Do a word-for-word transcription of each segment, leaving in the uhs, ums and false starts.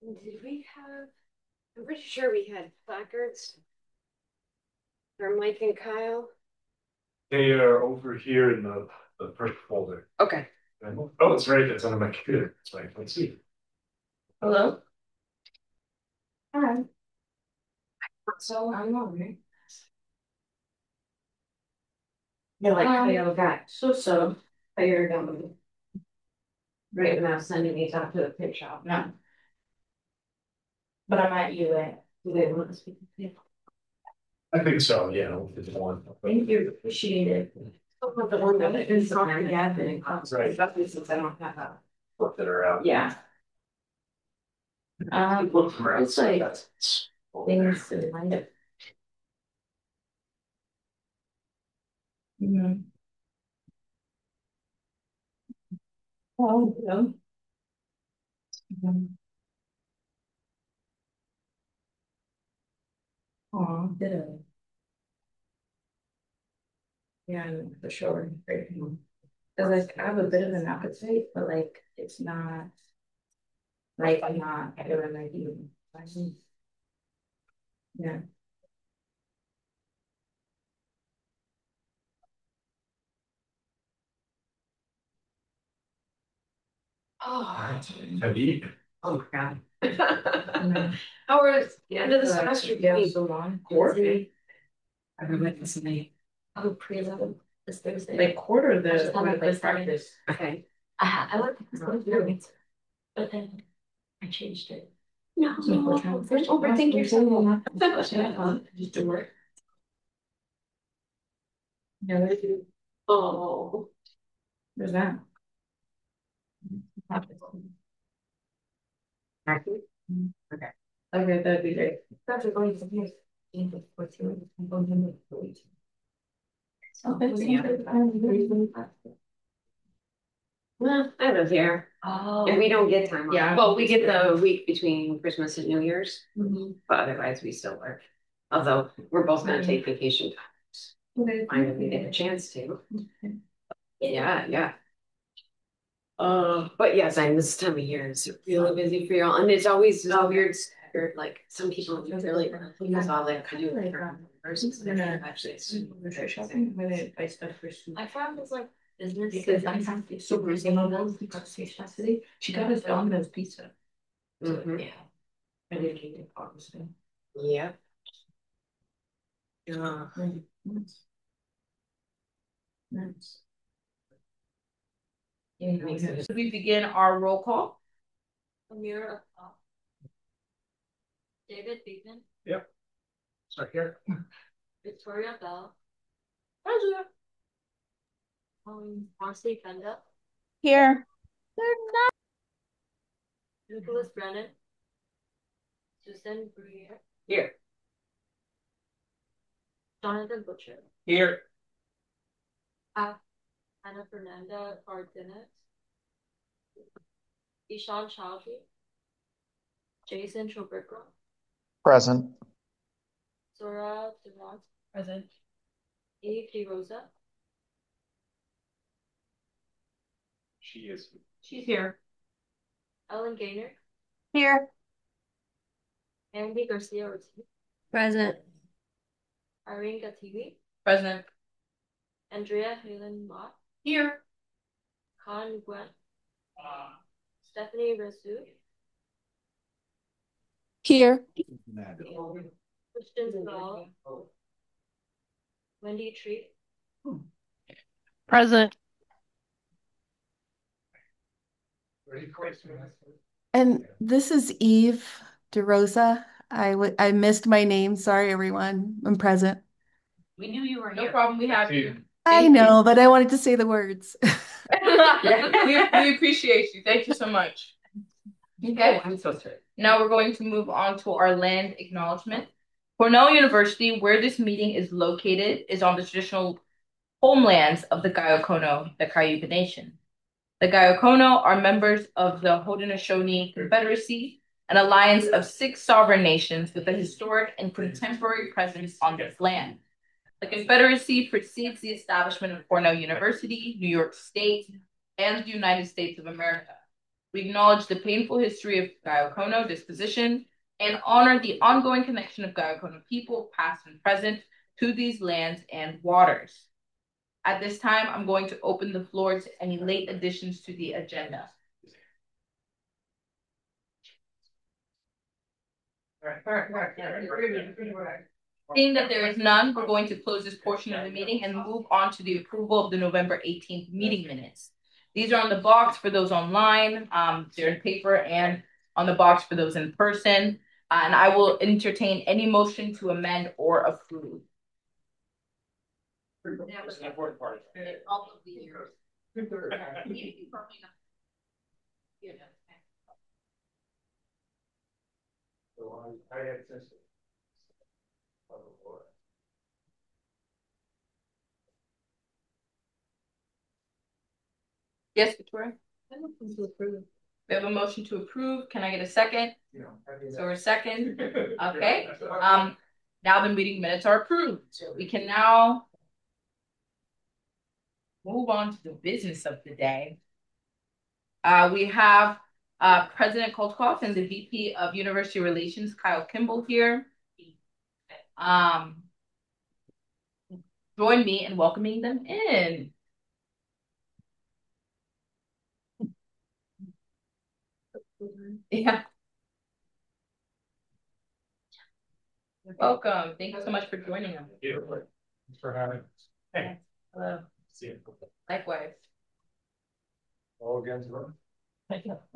Did we have? I'm pretty sure we had placards for Mike and Kyle. They are over here in the, the first folder. Okay. Oh, it's right. It's under my computer. It's right. Let's see. Hello. Hi. So I'm on. You're like um, Kyle got so so fired on right now sending these out to the print shop. No. But I'm at U A. Do they want to speak to you? I think so. Yeah, it's one. Thank you. Appreciate it. Oh, the one that is talking to Gavin. Right. Especially since I don't have a. Work that are out. Yeah. Um, it's like things to remind it. Mm-hmm. Oh, no. Mm-hmm. Oh, did it? Yeah, for sure. Because like I have a bit of an appetite, but like it's not like I'm not I don't like eating. Yeah. Oh, Have you? oh my God. No. How was the end of the semester? Yeah, so long. Quarter. I remember listening. Oh, pre-eleven this Thursday. Like quarter the the practice. Okay. I ha I went to this but then I changed it. No, there's overthink yourself. Just do work. No, they do. Oh, there's that. Actually? Okay. Okay, that'd be great. That's going to be well, I live here. Oh. And we don't get time off. Yeah. Well, we get the week between Christmas and New Year's, mm-hmm. But otherwise we still work. Although we're both gonna take vacation times. Okay. Finally get a chance to. Okay. Yeah, yeah. Uh, but yes, I this time of year is really busy for y'all, and it's always this weird staggered. Like some people really because all that kind of like versus actually it's super shopping when I buy stuff for school. I found it's like business because I have to super reasonable because city. She got us Domino's pizza. So mm-hmm. Yeah, I didn't get it obviously. Yeah. Yeah. Nice. Nice. So we begin our roll call. Amira, uh, David Beekman. Yep. Start here. Victoria Bell. Pleasure. Um, Marcy Fenda. Here. Nicholas Brennan. Susan Breer. Here. Jonathan Butcher. Here. Uh, Anna Fernanda Martinez. Ishan Chowdhury. Jason Chobrikra. Present. Zora Durant. Present. Eve DeRosa. She is. She's here. Ellen Gaynor. Here. Andy Garcia Ortiz. Present. Irene Gativi. Present. Andrea Halen Mott. Here. Khan Gwen. Uh, Stephanie Rasu. Here. Christian Zaval. Wendy Treat. Present. And this is Eve DeRosa. I w I missed my name. Sorry, everyone. I'm present. We knew you were here. No problem. We have you. I know, but I wanted to say the words. we, we appreciate you. Thank you so much. Okay. Oh, I'm so sorry. Now we're going to move on to our land acknowledgement. Cornell University, where this meeting is located, is on the traditional homelands of the Gayokono, the Cayuga Nation. The Gayokono are members of the Haudenosaunee Confederacy, an alliance of six sovereign nations with a historic and contemporary presence on this land. The Confederacy precedes the establishment of Cornell University, New York State, and the United States of America, We acknowledge the painful history of Gayokono disposition and honor the ongoing connection of Gayokono people, past and present, to these lands and waters. At this time, I'm going to open the floor to any late additions to the agenda. Seeing that there is none, we're going to close this portion of the meeting and move on to the approval of the November eighteenth meeting minutes. These are on the box for those online. Um, they're in paper and on the box for those in person. Uh, and I will entertain any motion to amend or approve. That was the important part. All of the years. So I, I had this. Yes, Victoria? To approve. We have a motion to approve. Can I get a second? You know, so a second. Okay. Um, now the meeting minutes are approved. So we can now move on to the business of the day. Uh, we have uh, President Kolthoff and the V P of University Relations, Kyle Kimball, here. Um, join me in welcoming them in. Yeah. Welcome. Thank you so much for joining us. Thank you. Thanks for having us. Hey. Hello. See you. Likewise. All against them. Thank you.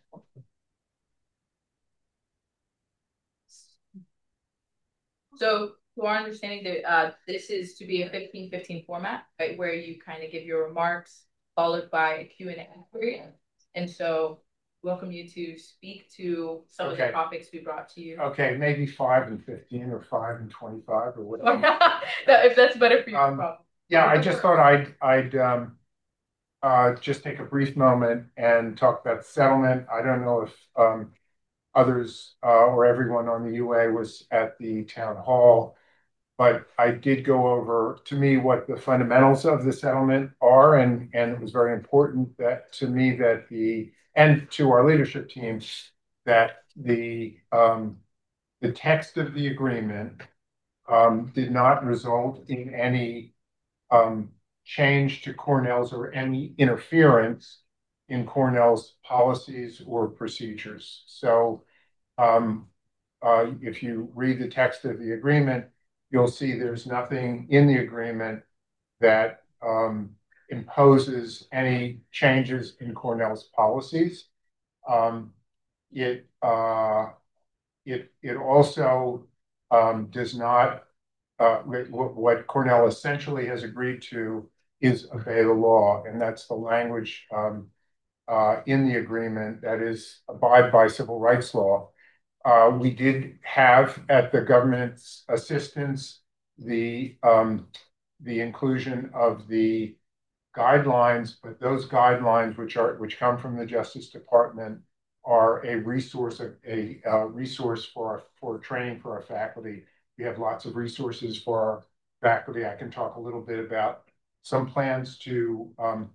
So, to our understanding, that uh, this is to be a fifteen fifteen format, right, where you kind of give your remarks followed by a Q and A period. And so, welcome you to speak to some okay. of the topics we brought to you. Okay, maybe five and fifteen or five and twenty-five or whatever. If that's better for you. Um, yeah, I just thought I'd I'd um, uh, just take a brief moment and talk about settlement. I don't know if um, others uh, or everyone on the U A was at the town hall, but I did go over, to me, what the fundamentals of the settlement are, and and it was very important that to me that the and to our leadership team that the um, the text of the agreement um, did not result in any um, change to Cornell's or any interference in Cornell's policies or procedures. So um, uh, if you read the text of the agreement, you'll see there's nothing in the agreement that um, imposes any changes in Cornell's policies. Um, it, uh, it, it also um, does not, uh, what, what Cornell essentially has agreed to is obey the law, and that's the language um, uh, in the agreement, that is abide by civil rights law. Uh, we did have at the government's assistance the um, the inclusion of the guidelines, but those guidelines, which are which come from the Justice Department, are a resource a, a resource for our, for training for our faculty. We have lots of resources for our faculty. I can talk a little bit about some plans to um,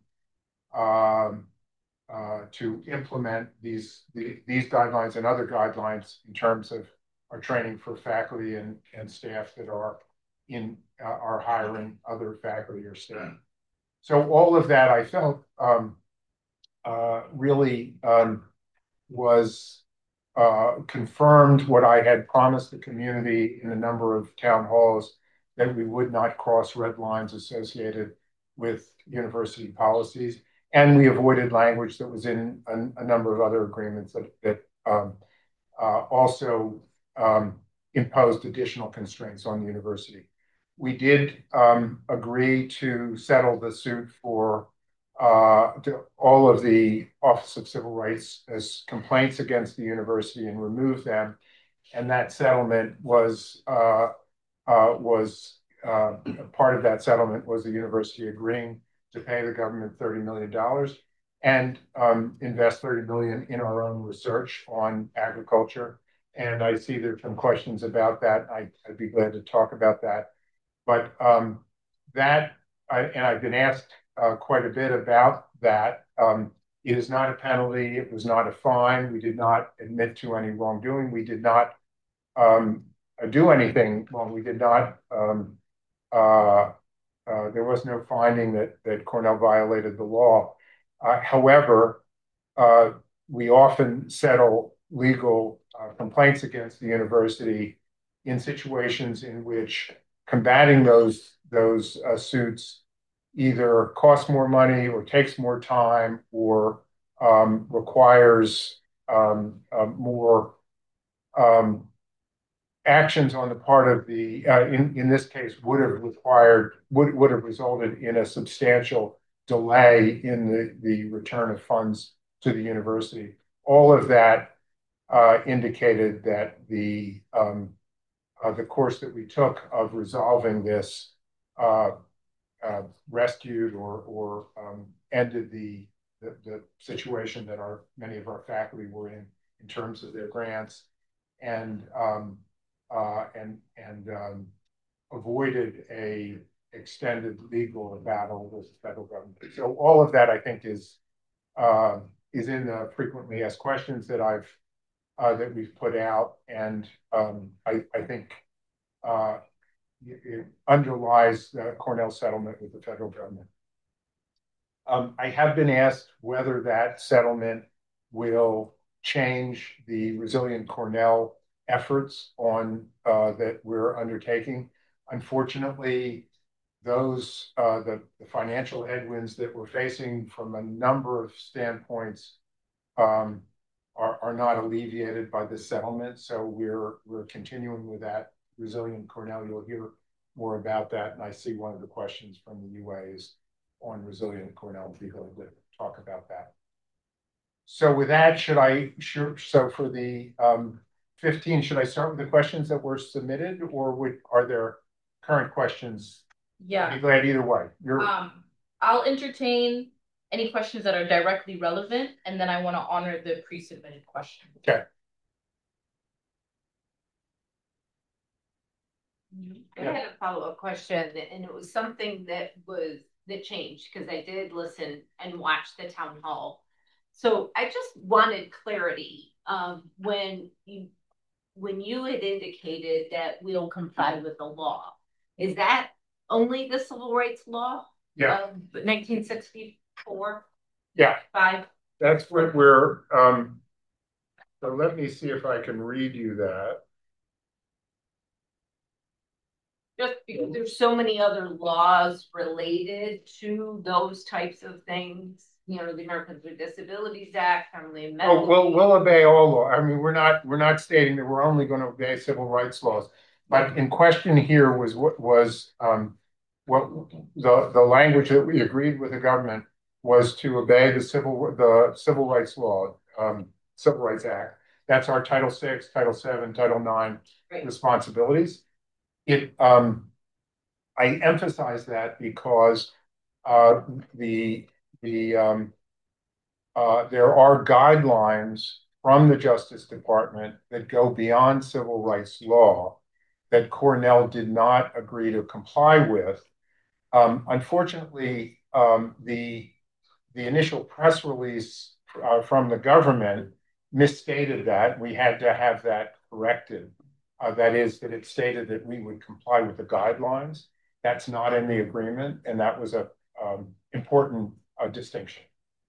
um, uh, to implement these the, these guidelines and other guidelines in terms of our training for faculty and, and staff that are in uh, are hiring other faculty or staff. So all of that, I felt um, uh, really um, was uh, confirmed what I had promised the community in a number of town halls, that we would not cross red lines associated with university policies. And we avoided language that was in a, a number of other agreements that, that um, uh, also um, imposed additional constraints on the university. We did um, agree to settle the suit for uh, to all of the Office of Civil Rights as complaints against the university and remove them. And that settlement was uh, uh, was uh, part of that settlement was the university agreeing to pay the government thirty million dollars and um, invest thirty million dollars in our own research on agriculture. And I see there's some questions about that. I, I'd be glad to talk about that. But um, that, I, and I've been asked uh, quite a bit about that. Um, It is not a penalty. It was not a fine. We did not admit to any wrongdoing. We did not um, do anything. Well, we did not. Um, uh, uh, there was no finding that that Cornell violated the law. Uh, however, uh, we often settle legal uh, complaints against the university in situations in which combating those those uh, suits either costs more money or takes more time or um, requires um, uh, more um, actions on the part of the, uh, in, in this case, would have required, would, would have resulted in a substantial delay in the, the return of funds to the university. All of that uh, indicated that the, um, uh, the course that we took of resolving this uh, uh, rescued or, or um, ended the, the, the situation that our, many of our faculty were in, in terms of their grants. And um, uh, and and um, avoided a extended legal battle with the federal government. So all of that, I think, is uh, is in the frequently asked questions that I've uh, that we've put out, and um, I, I think uh, it underlies the Cornell settlement with the federal government. Um, I have been asked whether that settlement will change the Resilient Cornell efforts on uh, that we're undertaking. Unfortunately, those uh, the, the financial headwinds that we're facing from a number of standpoints um, are, are not alleviated by this settlement. So we're we're continuing with that. Resilient Cornell, you'll hear more about that. And I see one of the questions from the U A is on Resilient Cornell. Be glad to talk about that. So with that, should I sure so for the um, fifteen, should I start with the questions that were submitted, or would are there current questions? Yeah. I'd be glad either way. You're um I'll entertain any questions that are directly relevant, and then I want to honor the pre-submitted question. Okay. I had a follow-up question, and it was something that was that changed because I did listen and watch the town hall. So I just wanted clarity um, when you when you had indicated that we'll comply with the law. Is that only the civil rights law? Yeah. Of nineteen sixty-four? Yeah. Five? That's what we're um so let me see if I can read you that. Just because there's so many other laws related to those types of things, you know, the Americans with Disabilities Act, Family and Medical. Oh, we'll we'll obey all law. I mean, we're not we're not stating that we're only going to obey civil rights laws, but in question here was what was um what the the language that we agreed with the government was to obey the civil the civil rights law, um, Civil Rights Act. That's our Title six, Title seven, Title nine right. responsibilities. It um, I emphasize that because uh, the the um, uh, there are guidelines from the Justice Department that go beyond civil rights law that Cornell did not agree to comply with. Um, unfortunately, um, the the initial press release uh, from the government misstated that. We had to have that corrected. Uh, that is, that it stated that we would comply with the guidelines. That's not in the agreement, and that was a um, important uh, distinction.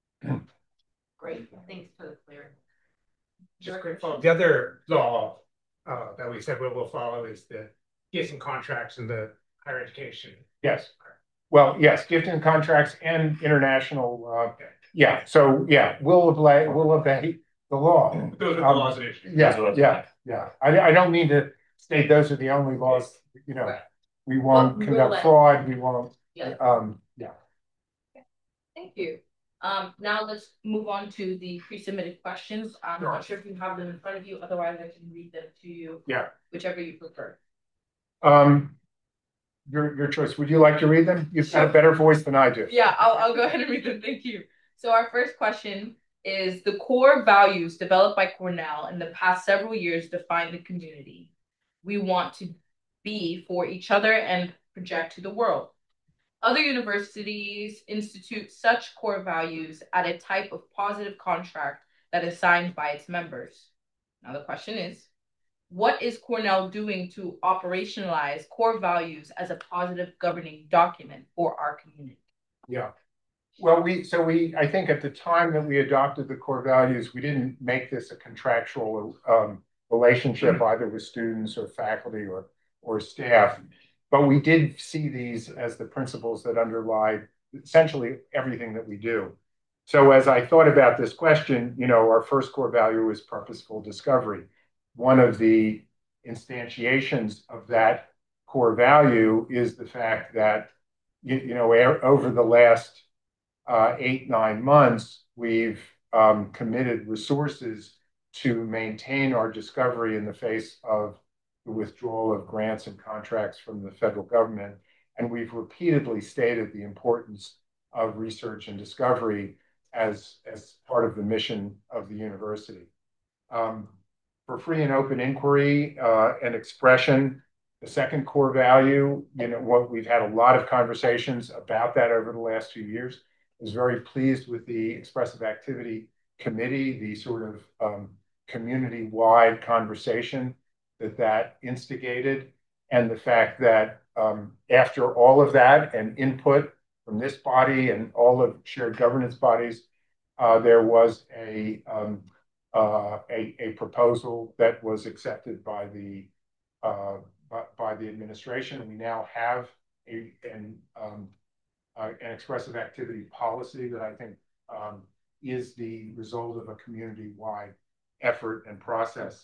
Great, thanks for the clarity. Just quick follow. The other law uh, that we said we will follow is the gifts and contracts in the higher education. Yes. Well, yes, gift and contracts and international. Uh, okay. Yeah. So yeah, we'll obey. We'll obey the law. Those are the um, laws that issue. Yeah. Yeah. Yeah. I, I don't mean to state those are the only laws. You know, right. we won't well, conduct we'll fraud. We won't. Yeah. Um, yeah. Okay. Thank you. Um, now let's move on to the pre-submitted questions. I'm sure. not sure if you have them in front of you. Otherwise, I can read them to you. Yeah. Whichever you prefer. Um, your your choice. Would you like to read them? You've sure. got a better voice than I do. Yeah, I'll I'll go ahead and read them. Thank you. So our first question is: the core values developed by Cornell in the past several years define the community we want to be for each other and project to the world. Other universities institute such core values at a type of positive contract that is signed by its members. Now the question is, what is Cornell doing to operationalize core values as a positive governing document for our community? Yeah. Well, we so we I think at the time that we adopted the core values, we didn't make this a contractual um, relationship either with students or faculty or or staff, but we did see these as the principles that underlie essentially everything that we do. So as I thought about this question, you know, our first core value is purposeful discovery. One of the instantiations of that core value is the fact that, you, you know, over the last uh, eight, nine months, we've um, committed resources to maintain our discovery in the face of the withdrawal of grants and contracts from the federal government. And we've repeatedly stated the importance of research and discovery as, as part of the mission of the university. Um, for free and open inquiry uh, and expression, the second core value, you know, what we've had a lot of conversations about that over the last few years. I was very pleased with the expressive activity committee, the sort of um, community-wide conversation that that instigated, and the fact that um, after all of that and input from this body and all of shared governance bodies, uh, there was a, um, uh, a a proposal that was accepted by the uh, by, by the administration. We now have a an um, uh, an expressive activity policy that I think um, is the result of a community-wide effort and process.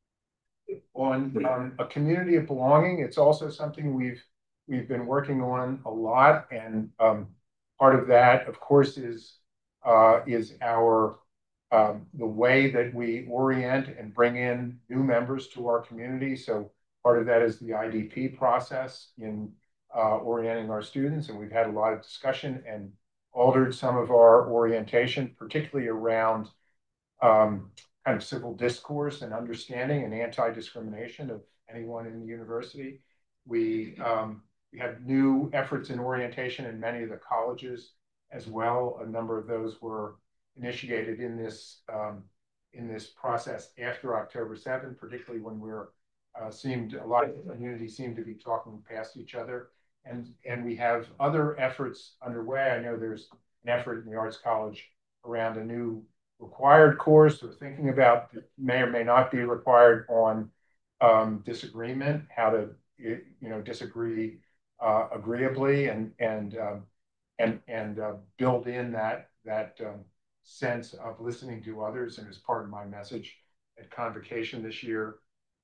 On um, a community of belonging, it's also something we've we've been working on a lot, and um, part of that, of course, is uh, is our um, the way that we orient and bring in new members to our community. So part of that is the I D P process in uh, orienting our students, and we've had a lot of discussion and altered some of our orientation, particularly around um, kind of civil discourse and understanding and anti-discrimination of anyone in the university. We, um, we have new efforts in orientation in many of the colleges as well. A number of those were initiated in this um, in this process after October seventh, particularly when we're uh, seemed a lot of the community seemed to be talking past each other. And, and we have other efforts underway. I know there's an effort in the Arts College around a new required course. We're thinking about may or may not be required on um, disagreement, how to you know disagree uh, agreeably, and and um, and and uh, build in that that um, sense of listening to others. And as part of my message at Convocation this year,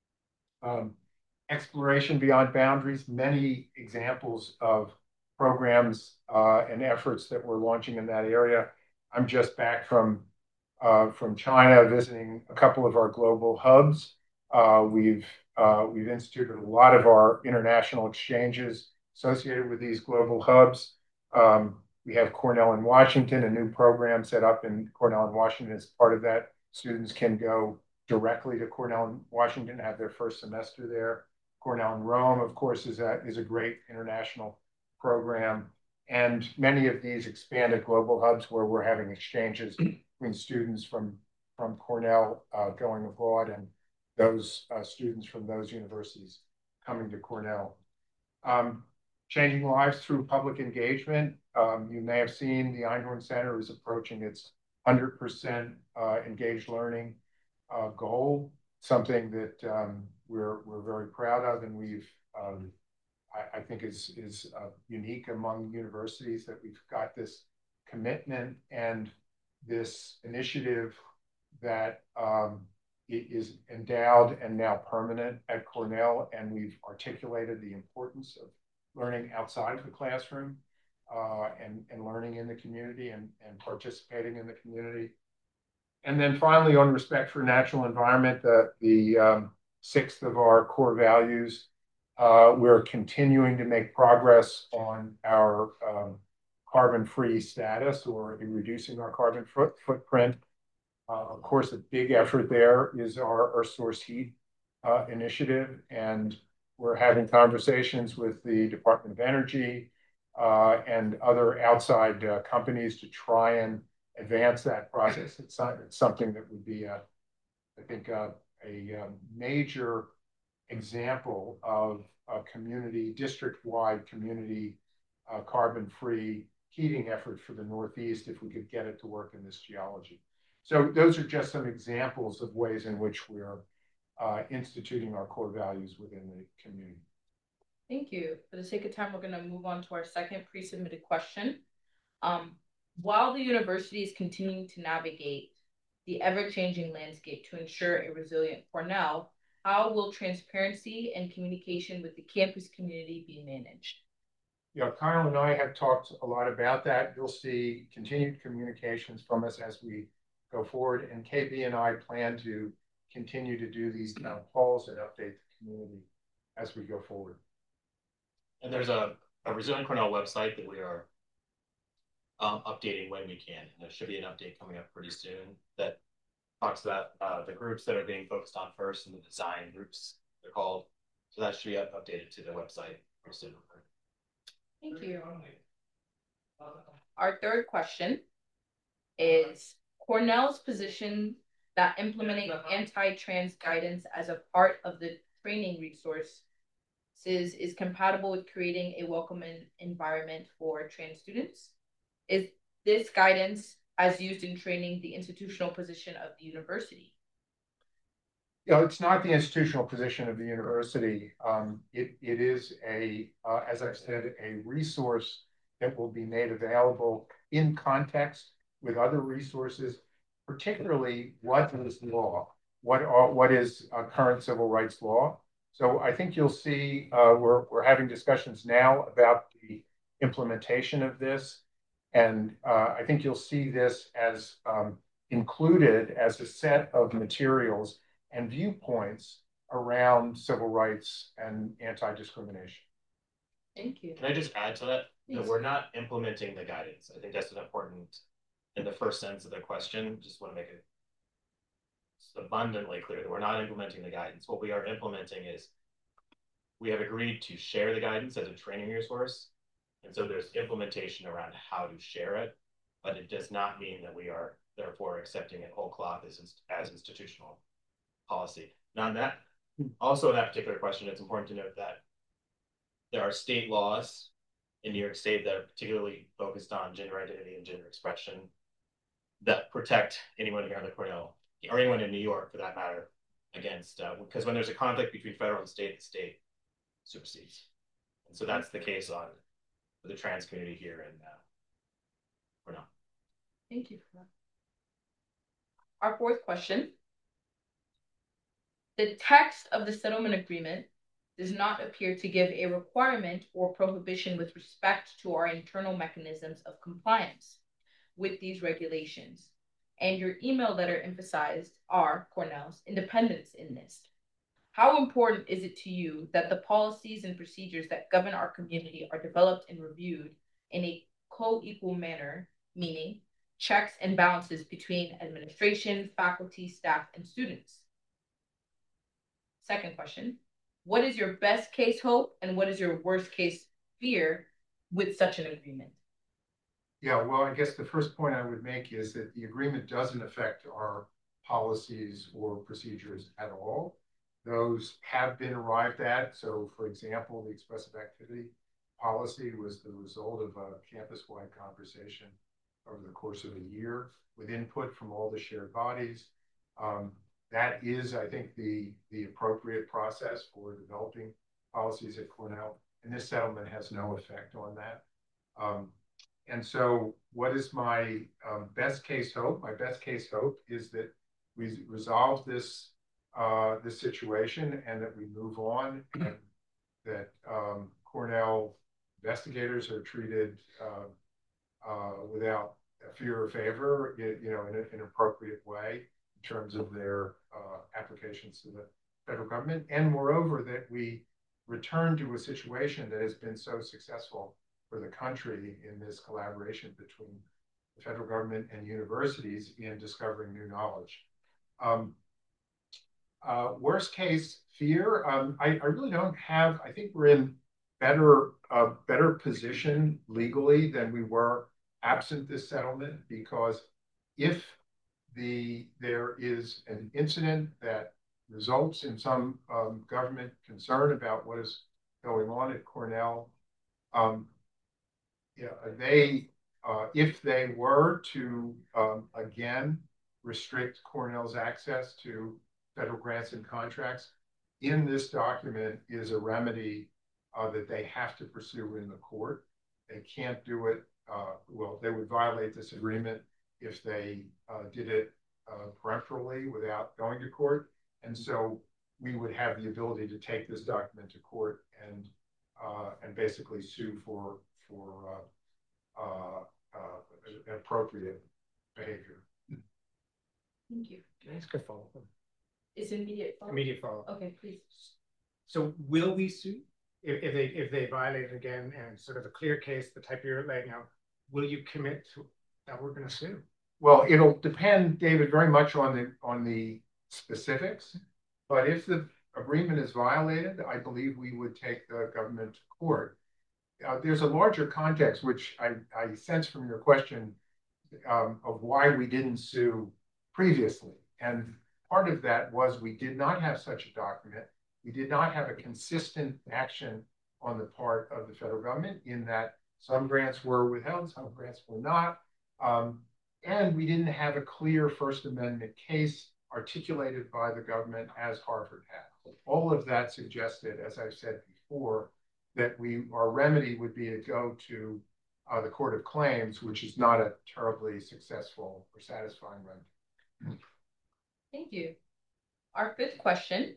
um, exploration beyond boundaries. Many examples of programs uh, and efforts that we're launching in that area. I'm just back from Uh, from China, visiting a couple of our global hubs. Uh, we've uh, we've instituted a lot of our international exchanges associated with these global hubs. Um, we have Cornell in Washington, a new program set up in Cornell in Washington. As part of that, students can go directly to Cornell in Washington, have their first semester there. Cornell in Rome, of course, is a, is a great international program. And many of these expanded global hubs where we're having exchanges between students from, from Cornell uh, going abroad and those uh, students from those universities coming to Cornell. Um, changing lives through public engagement. Um, you may have seen the Einhorn Center is approaching its one hundred percent uh, engaged learning uh, goal, something that um, we're, we're very proud of, and we've um, I, I think is, is uh, unique among universities that we've got this commitment and this initiative that um, is endowed and now permanent at Cornell, and we've articulated the importance of learning outside of the classroom uh, and, and learning in the community and, and participating in the community. And then finally, on respect for natural environment, the, the um, sixth of our core values, uh, we're continuing to make progress on our um, carbon-free status or in reducing our carbon foot, footprint. Uh, of course, a big effort there is our, our source heat uh, initiative, and we're having conversations with the Department of Energy uh, and other outside uh, companies to try and advance that process. It's, not, it's something that would be, a, I think, a, a, a major example of a community, district-wide community uh, carbon-free heating effort for the Northeast if we could get it to work in this geology. So those are just some examples of ways in which we're uh, instituting our core values within the community. Thank you. For the sake of time, we're going to move on to our second pre-submitted question. Um, while the university is continuing to navigate the ever-changing landscape to ensure a resilient Cornell, how will transparency and communication with the campus community be managed? Yeah, Kyle and I have talked a lot about that. You'll see continued communications from us as we go forward, and K B and I plan to continue to do these town halls and update the community as we go forward. And there's a, a Resilient Cornell website that we are um, updating when we can. And there should be an update coming up pretty soon that talks about uh, the groups that are being focused on first and the design groups, they're called. So that should be up, updated to the website pretty soon. Thank you. Our third question is Cornell's position that implementing anti-trans guidance as a part of the training resources is compatible with creating a welcoming environment for trans students. Is this guidance as used in training the institutional position of the university? You know, it's not the institutional position of the university. Um, it, it is a, uh, as I've said, a resource that will be made available in context with other resources, particularly what is law, what are, what is uh, current civil rights law. So I think you'll see uh, we're, we're having discussions now about the implementation of this. And uh, I think you'll see this as um, included as a set of materials and viewpoints around civil rights and anti-discrimination. Thank you. Can I just add to that? No, we're not implementing the guidance. I think that's an important, in the first sentence of the question, just want to make it abundantly clear that we're not implementing the guidance. What we are implementing is we have agreed to share the guidance as a training resource. And so there's implementation around how to share it, but it does not mean that we are therefore accepting it whole cloth as, as institutional policy. Now on that, also in that particular question, it's important to note that there are state laws in New York State that are particularly focused on gender identity and gender expression that protect anyone here on the Cornell, or anyone in New York for that matter, against, uh, because when there's a conflict between federal and state, the state supersedes. And so that's the case on the trans community here in uh, Cornell. Thank you for that. Our fourth question. The text of the settlement agreement does not appear to give a requirement or prohibition with respect to our internal mechanisms of compliance with these regulations. And your email letter emphasized our, Cornell's, independence in this. How important is it to you that the policies and procedures that govern our community are developed and reviewed in a co-equal manner, meaning checks and balances between administration, faculty, staff, and students? Second question, what is your best case hope and what is your worst case fear with such an agreement? Yeah, well, I guess the first point I would make is that the agreement doesn't affect our policies or procedures at all. Those have been arrived at. So, for example, the expressive activity policy was the result of a campus-wide conversation over the course of a year with input from all the shared bodies. Um, that is, I think, the, the appropriate process for developing policies at Cornell. And this settlement has no effect on that. Um, and so what is my um, best case hope? My best case hope is that we resolve this Uh, this situation and that we move on, and that um, Cornell investigators are treated uh, uh, without fear or favor, you know, in an appropriate way in terms of their uh, applications to the federal government. And moreover, that we return to a situation that has been so successful for the country in this collaboration between the federal government and universities in discovering new knowledge. Um, Uh, worst case fear, um, I, I really don't have, I think we're in better, uh, better position legally than we were absent this settlement, because if the there is an incident that results in some um, government concern about what is going on at Cornell, um, yeah, they uh, if they were to um, again restrict Cornell's access to federal grants and contracts, in this document is a remedy uh, that they have to pursue in the court. They can't do it. Uh, well, they would violate this agreement if they uh, did it uh, peremptorily without going to court. And so we would have the ability to take this document to court and uh, and basically sue for for uh, uh, uh, appropriate behavior. Thank you. Can I ask a follow-up? Is immediate follow-up? Immediate follow-up. Okay, please. So will we sue if, if they if they violate it again, and sort of a clear case, the type you're laying out? Will you commit to that we're going to sue? Well, it'll depend, David, very much on the on the specifics. But if the agreement is violated, I believe we would take the government to court. Uh, there's a larger context, which I, I sense from your question, um, of why we didn't sue previously. And part of that was we did not have such a document. We did not have a consistent action on the part of the federal government, in that some grants were withheld, some grants were not. Um, and we didn't have a clear First Amendment case articulated by the government as Harvard had. All of that suggested, as I've said before, that we our remedy would be to go to uh, the Court of Claims, which is not a terribly successful or satisfying remedy. Thank you. Our fifth question.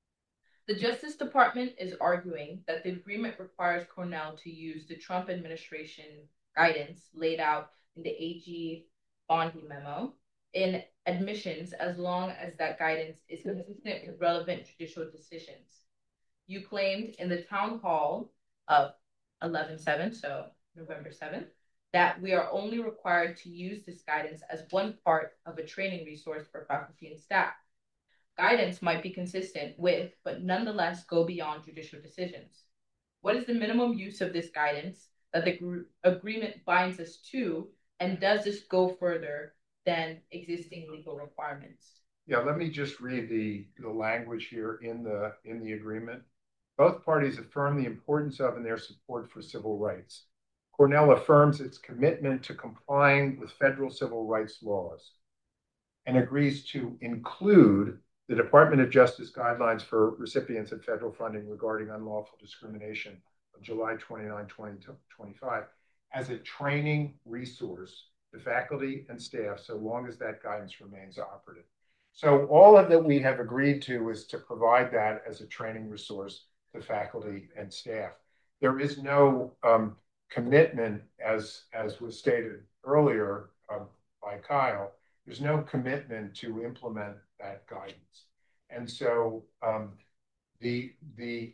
The Justice Department is arguing that the agreement requires Cornell to use the Trump administration guidance laid out in the A G Bondi memo in admissions, as long as that guidance is consistent with relevant judicial decisions. You claimed in the town hall of eleven seven, so November seventh, that we are only required to use this guidance as one part of a training resource for faculty and staff. Guidance might be consistent with, but nonetheless go beyond judicial decisions. What is the minimum use of this guidance that the gr- agreement binds us to, and does this go further than existing legal requirements? Yeah, let me just read the, the language here in the in the agreement. Both parties affirm the importance of and their support for civil rights. Cornell affirms its commitment to complying with federal civil rights laws and agrees to include the Department of Justice guidelines for recipients of federal funding regarding unlawful discrimination of July twenty-ninth, twenty twenty-five as a training resource to faculty and staff, so long as that guidance remains operative. So all of that we have agreed to is to provide that as a training resource to faculty and staff. There is no um, commitment, as, as was stated earlier um, by Kyle, there's no commitment to implement that guidance. And so um, the, the,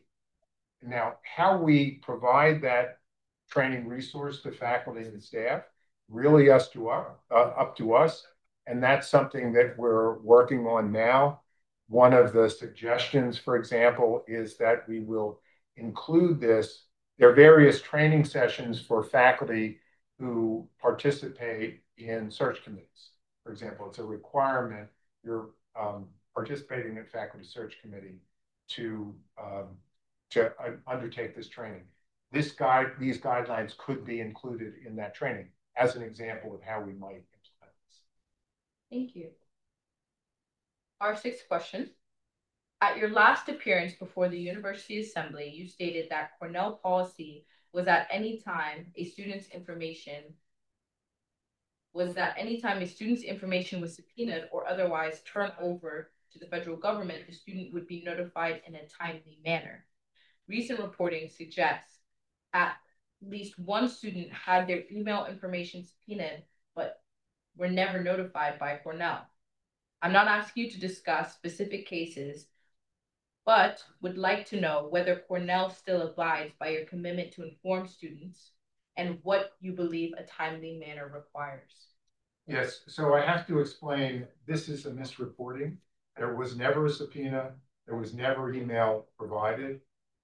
now how we provide that training resource to faculty and staff, really us to our, uh, up to us. And that's something that we're working on now. One of the suggestions, for example, is that we will include this. There are various training sessions for faculty who participate in search committees. For example, it's a requirement, you're um, participating in faculty search committee to, um, to uh, undertake this training. This guide, these guidelines could be included in that training as an example of how we might implement this. Thank you. Our sixth question. At your last appearance before the University Assembly, you stated that Cornell policy was at any time a student's information was that anytime a student's information was subpoenaed or otherwise turned over to the federal government, the student would be notified in a timely manner. Recent reporting suggests at least one student had their email information subpoenaed, but were never notified by Cornell. I'm not asking you to discuss specific cases, but would like to know whether Cornell still abides by your commitment to inform students and what you believe a timely manner requires. Yes, so I have to explain, this is a misreporting. There was never a subpoena. There was never email provided.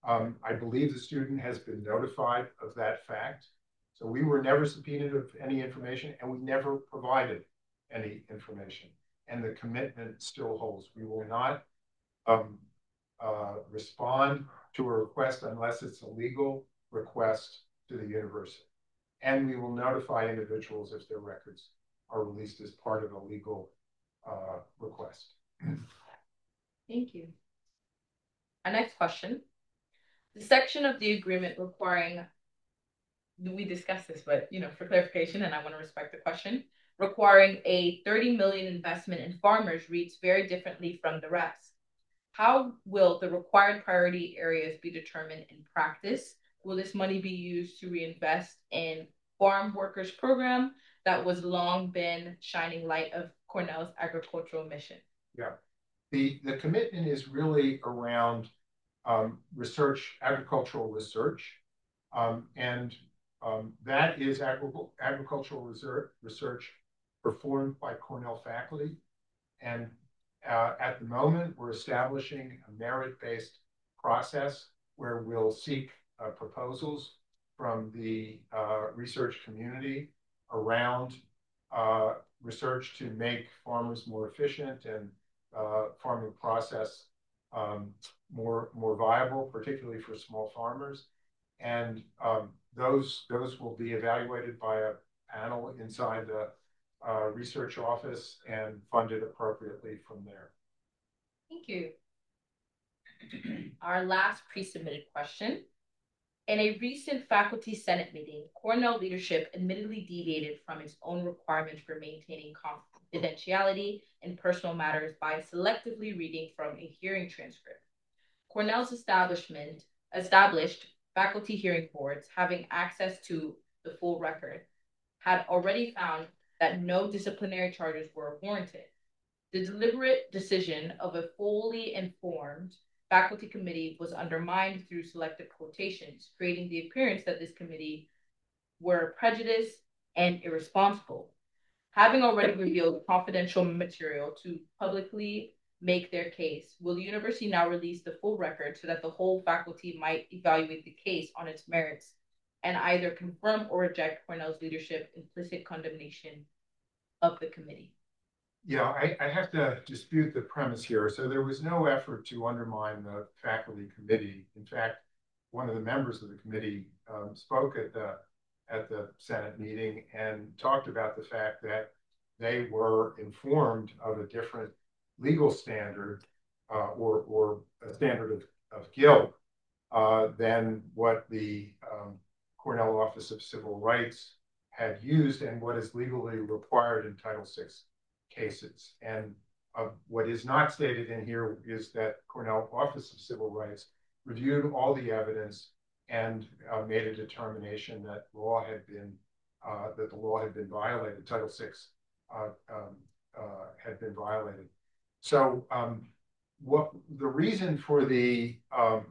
Um, I believe the student has been notified of that fact. So we were never subpoenaed of any information, and we never provided any information. And the commitment still holds. We will not um, uh, respond to a request unless it's a legal request to the university. And we will notify individuals if their records are released as part of a legal uh, request. Thank you. Our next question. The section of the agreement requiring, we discussed this, but you know, for clarification, and I want to respect the question, requiring a thirty million investment in farmers reads very differently from the rest. How will the required priority areas be determined in practice? Will this money be used to reinvest in farm workers program that was long been shining light of Cornell's agricultural mission? Yeah, the, the commitment is really around um, research, agricultural research. Um, and um, that is agri agricultural research, research performed by Cornell faculty. And uh, at the moment, we're establishing a merit-based process where we'll seek uh, proposals from the uh, research community around uh, research to make farmers more efficient and uh, farming process um, more, more viable, particularly for small farmers. And um, those, those will be evaluated by a panel inside the uh, research office and funded appropriately from there. Thank you. Our last pre-submitted question. In a recent faculty senate meeting, Cornell leadership admittedly deviated from its own requirements for maintaining confidentiality in personal matters by selectively reading from a hearing transcript. Cornell's establishment established faculty hearing boards having access to the full record had already found that no disciplinary charges were warranted. The deliberate decision of a fully informed faculty committee was undermined through selective quotations, creating the appearance that this committee were prejudiced and irresponsible. Having already revealed confidential material to publicly make their case, will the university now release the full record so that the whole faculty might evaluate the case on its merits and either confirm or reject Cornell's leadership implicit condemnation of the committee? Yeah, I, I have to dispute the premise here. So there was no effort to undermine the faculty committee. In fact, one of the members of the committee um, spoke at the at the Senate meeting and talked about the fact that they were informed of a different legal standard uh, or or a standard of, of guilt uh, than what the um, Cornell Office of Civil Rights had used and what is legally required in Title six cases. And uh, what is not stated in here is that Cornell Office of Civil Rights reviewed all the evidence and uh, made a determination that law had been uh, that the law had been violated. Title six uh, um, uh, had been violated. So um, what the reason for the um,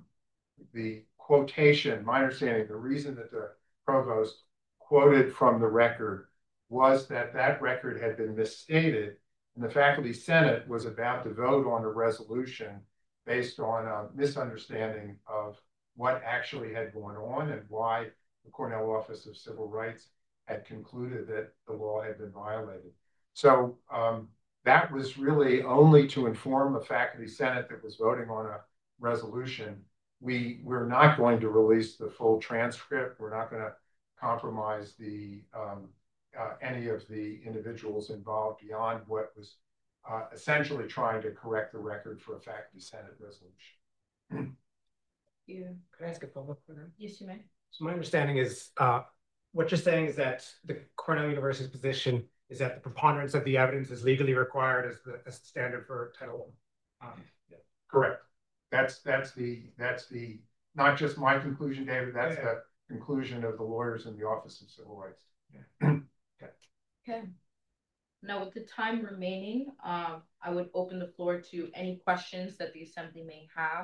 the quotation, my understanding, the reason that the provost quoted from the record was that that record had been misstated, and the faculty senate was about to vote on a resolution based on a misunderstanding of what actually had gone on and why the Cornell Office of Civil Rights had concluded that the law had been violated. So um, that was really only to inform a faculty senate that was voting on a resolution. We, we're not going to release the full transcript. We're not going to compromise the um, uh, any of the individuals involved beyond what was uh, essentially trying to correct the record for a faculty senate resolution. Yeah. Can I ask a follow-up for that? Yes, you may. So my understanding is uh, what you're saying is that the Cornell University's position is that the preponderance of the evidence is legally required as the, as the standard for Title one. Um, yeah. Correct. That's that's the that's the not just my conclusion, David. That's yeah. the conclusion of the lawyers in the Office of Civil Rights. Yeah. Okay. Okay. Now, with the time remaining, um, I would open the floor to any questions that the Assembly may have.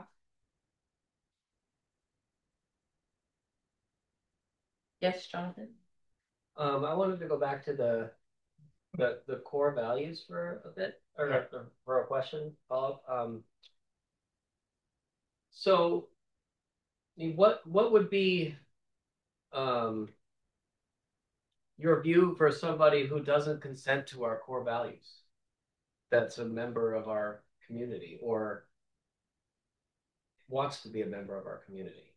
Yes, Jonathan? Um, I wanted to go back to the the, the core values for a bit, or yeah. for a question, follow-up. Um, so I mean, what what would be um your view for somebody who doesn't consent to our core values? That's a member of our community or wants to be a member of our community.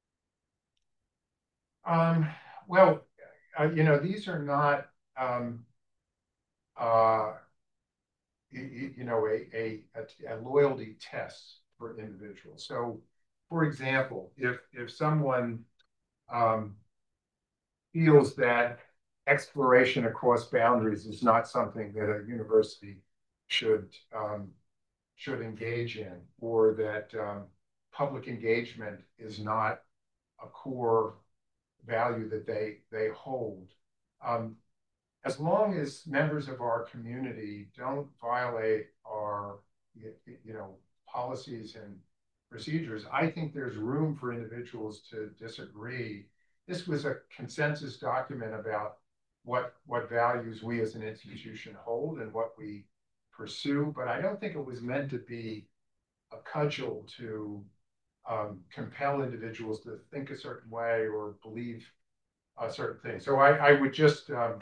Um, well, uh, you know, these are not, um, uh, you, you know, a, a, a loyalty test for individuals. So, for example, if if someone um, feels that exploration across boundaries is not something that a university should um, should engage in, or that um, public engagement is not a core value that they they hold. Um, as long as members of our community don't violate our you know policies and procedures, I think there's room for individuals to disagree. This was a consensus document about what what values we as an institution hold and what we pursue, but I don't think it was meant to be a cudgel to um, compel individuals to think a certain way or believe a certain thing. So I, I would just um,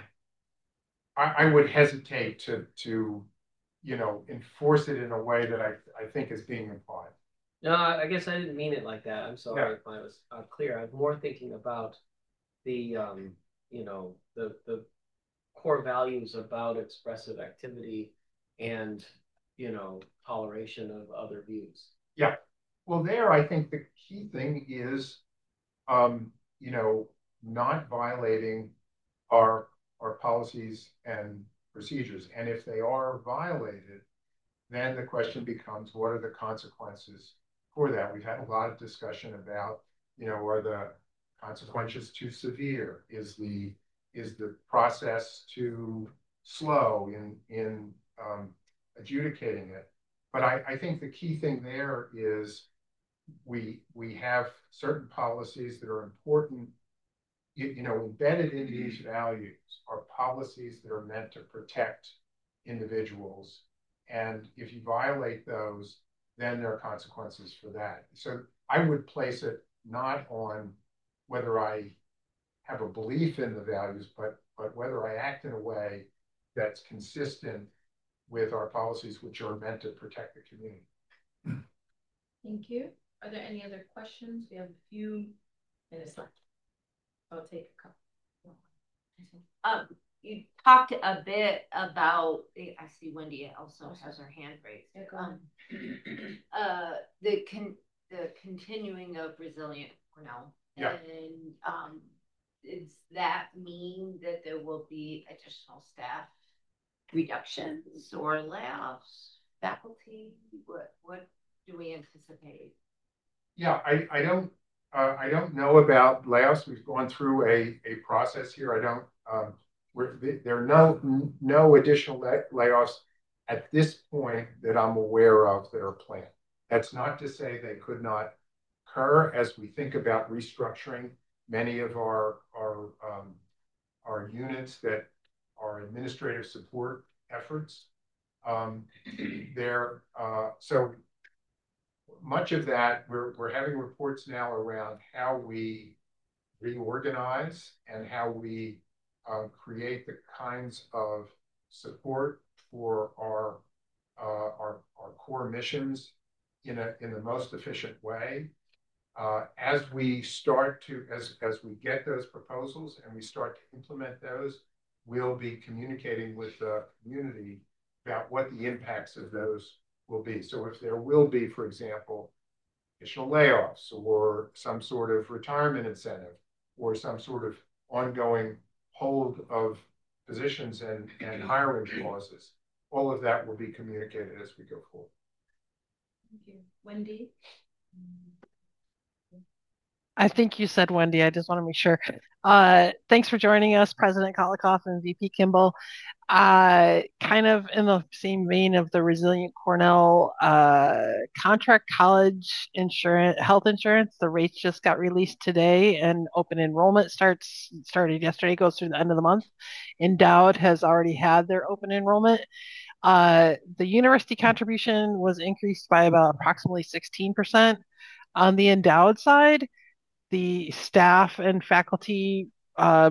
I, I would hesitate to to you know enforce it in a way that I, I think is being implied. No, I guess I didn't mean it like that. I'm sorry Yeah. if I was unclear. I'm more thinking about the um, you know, the the core values about expressive activity and, you know, toleration of other views. Yeah. Well, there I think the key thing is um, you know, not violating our our policies and procedures. And if they are violated, then the question becomes, what are the consequences for that? We've had a lot of discussion about, you know, are the consequences too severe? Is the is the process too slow in in um, adjudicating it? But I, I think the key thing there is we we have certain policies that are important. You, you know, embedded in these values are policies that are meant to protect individuals, and if you violate those, then there are consequences for that. So I would place it not on whether I have a belief in the values, but but whether I act in a way that's consistent with our policies, which are meant to protect the community. Thank you. Are there any other questions? We have a few minutes left. I'll take a couple. Um, you talked a bit about, I see Wendy also has her hand raised. Yeah, go um, uh, the con the continuing of resilient Cornell. Yeah. And um, does that mean that there will be additional staff reductions or layoffs, faculty? What what do we anticipate? Yeah, I, I don't uh, I don't know about layoffs. We've gone through a, a process here. I don't um, we're, there are no no additional lay layoffs at this point that I'm aware of that are planned. That's not to say they could not occur as we think about restructuring many of our our um, our units that are administrative support efforts. Um, there, uh, so much of that, we're, we're having reports now around how we reorganize and how we uh, create the kinds of support for our, uh, our, our core missions in, a, in the most efficient way. Uh, as we start to, as, as we get those proposals and we start to implement those, we'll be communicating with the community about what the impacts of those will be. So if there will be, for example, additional layoffs or some sort of retirement incentive or some sort of ongoing hold of positions and, and hiring clauses, all of that will be communicated as we go forward. Thank you. Wendy? I think you said Wendy. I just want to make sure. Uh, thanks for joining us, President Kolikoff and V P Kimball. Uh, kind of in the same vein of the Resilient Cornell uh, contract college insurance, health insurance, the rates just got released today, and open enrollment starts started yesterday, goes through the end of the month. Endowed has already had their open enrollment. Uh, the university contribution was increased by about approximately sixteen percent on the endowed side. the staff and faculty uh,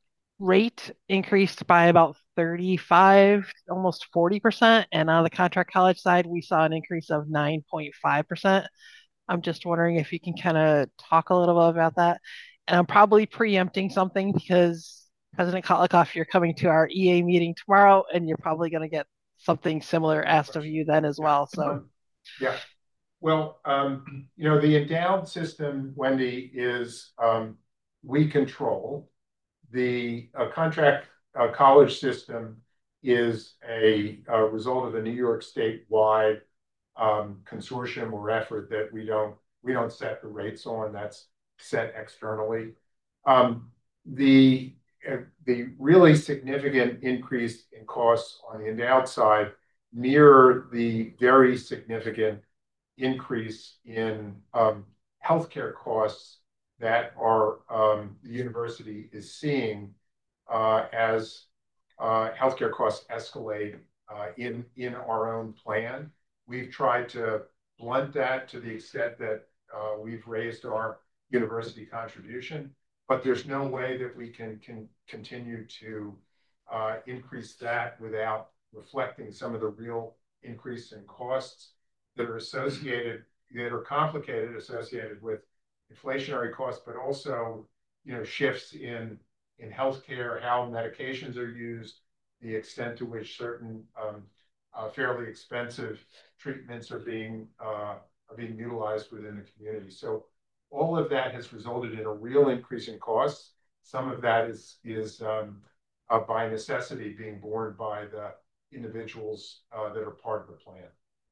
rate increased by about thirty-five, almost forty percent. And on the contract college side, we saw an increase of nine point five percent. I'm just wondering if you can kind of talk a little bit about that. And I'm probably preempting something because President Kotlikov, you're coming to our E A meeting tomorrow, and you're probably going to get something similar asked of you then as well. So, yeah. Well, um, you know, the endowed system, Wendy, is um, we control. The uh, contract uh, college system is a, a result of a New York State-wide um, consortium or effort that we don't we don't set the rates on. That's set externally. Um, the uh, the really significant increase in costs on the endowed side mirror the very significant increase in um, healthcare costs that our um, the university is seeing uh, as uh, healthcare costs escalate uh, in in our own plan. We've tried to blunt that to the extent that uh, we've raised our university contribution, but there's no way that we can can continue to uh, increase that without reflecting some of the real increase in costs that are associated, that are complicated, associated with inflationary costs, but also, you know, shifts in in healthcare, how medications are used, the extent to which certain um, uh, fairly expensive treatments are being uh, are being utilized within the community. So all of that has resulted in a real increase in costs. Some of that is is um, uh, by necessity being borne by the individuals uh, that are part of the plan.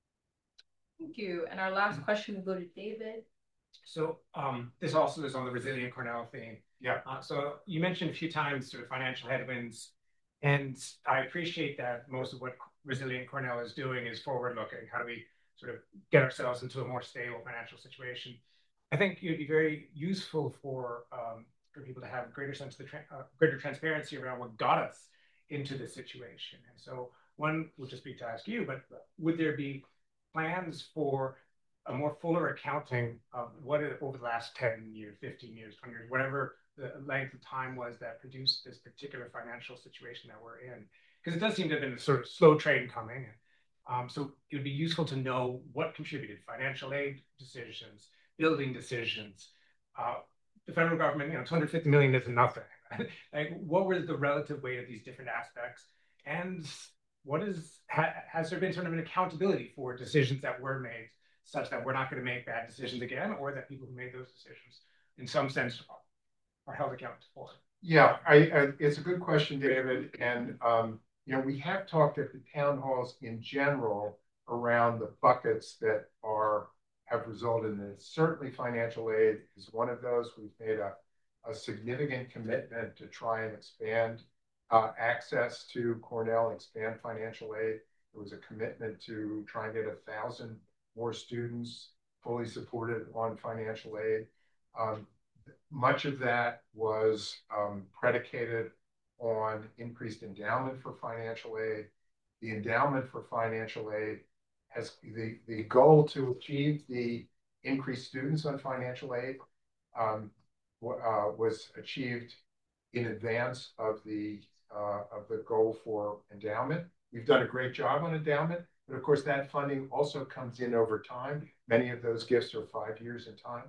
Thank you. And our last question will go to David. So um, this also is on the resilient Cornell theme. Yeah. Uh, so you mentioned a few times sort of financial headwinds, and I appreciate that most of what Resilient Cornell is doing is forward-looking. How do we sort of get ourselves into a more stable financial situation? I think it would be very useful for um, for people to have a greater sense of the tra uh, greater transparency around what got us into this situation. And so one would just be to ask you, but would there be plans for a more fuller accounting of what it, over the last ten years, fifteen years, twenty years, whatever the length of time was that produced this particular financial situation that we're in? Because it does seem to have been a sort of slow train coming. Um, so it would be useful to know what contributed: financial aid decisions, building decisions. Uh, the federal government, you know, two hundred fifty million isn't nothing. Like, what was the relative weight of these different aspects? And what is, ha, has there been sort of an accountability for decisions that were made such that we're not going to make bad decisions again, or that people who made those decisions in some sense are held accountable for? Yeah, I, I, it's a good question, David. And, um, you know, we have talked at the town halls in general around the buckets that are have resulted in this. Certainly financial aid is one of those. We've made a, a significant commitment to try and expand uh, access to Cornell, expand financial aid. There was a commitment to try and get a thousand more students fully supported on financial aid. Um, much of that was um, predicated on increased endowment for financial aid. The endowment for financial aid has the, the goal to achieve the increased students on financial aid um, uh, was achieved in advance of the uh, of the goal for endowment. We've done a great job on endowment, but of course that funding also comes in over time. Many of those gifts are five years in time.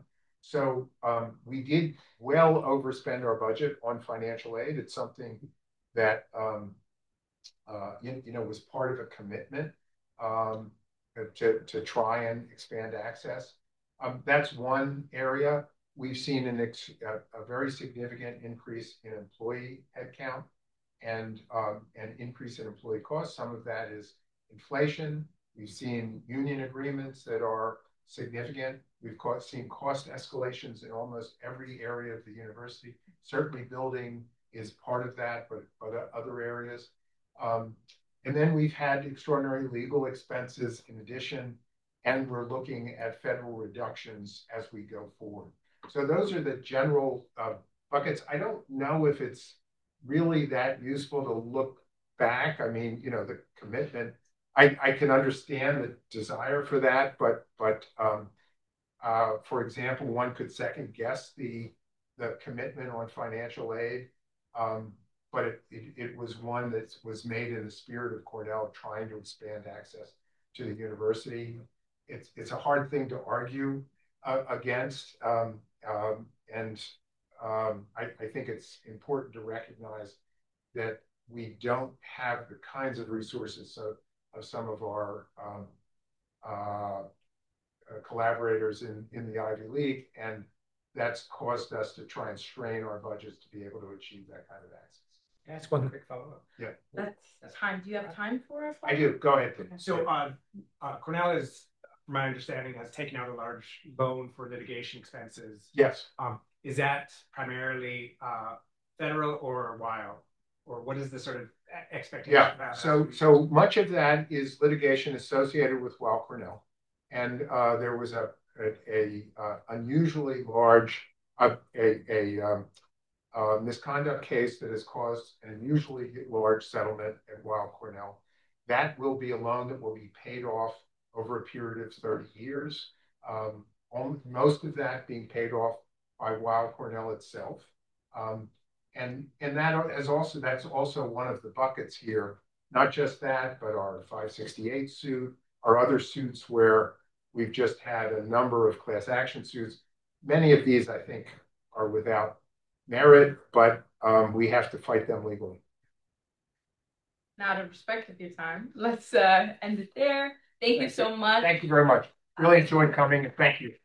So um, we did well overspend our budget on financial aid. It's something that um, uh, you, you know was part of a commitment um, to to try and expand access. Um, that's one area. We've seen an ex a, a very significant increase in employee headcount and um, an increase in employee costs. Some of that is inflation. We've seen union agreements that are significant. We've seen cost escalations in almost every area of the university. Certainly building is part of that, but, but other areas. Um, and then we've had extraordinary legal expenses in addition, and we're looking at federal reductions as we go forward. So those are the general uh, buckets. I don't know if it's really that useful to look back. I mean, you know, the commitment, I, I can understand the desire for that, but but um, Uh, for example, one could second guess the, the commitment on financial aid. Um, but it, it, it was one that was made in the spirit of Cornell trying to expand access to the university. It's, it's a hard thing to argue uh, against. Um, um, and um, I, I think it's important to recognize that we don't have the kinds of resources of, of some of our um, uh, uh, collaborators in, in the Ivy League, and that's caused us to try and strain our budgets to be able to achieve that kind of access. That's one quick follow-up. Yeah. That's time. Do you have time for a I do. Go ahead. So uh, uh, Cornell is, from my understanding, has taken out a large loan for litigation expenses. Yes. Um, is that primarily uh, federal or Weill? Or what is the sort of expectation? Yeah. About so so much of that is litigation associated with Weill Cornell, and uh, there was a a, a uh, unusually large uh, a a um, uh, misconduct case that has caused an unusually large settlement at Weill Cornell. That will be a loan that will be paid off over a period of thirty years. Um, most of that being paid off by Weill Cornell itself. Um, and and that is also that's also one of the buckets here. Not just that, but our five sixty-eight suit, our other suits where we've just had a number of class action suits. Many of these, I think, are without merit, but um, we have to fight them legally. Now, to respect with your time, let's uh, end it there. Thank, thank you so much. Thank you very much. Really enjoyed coming, and thank you.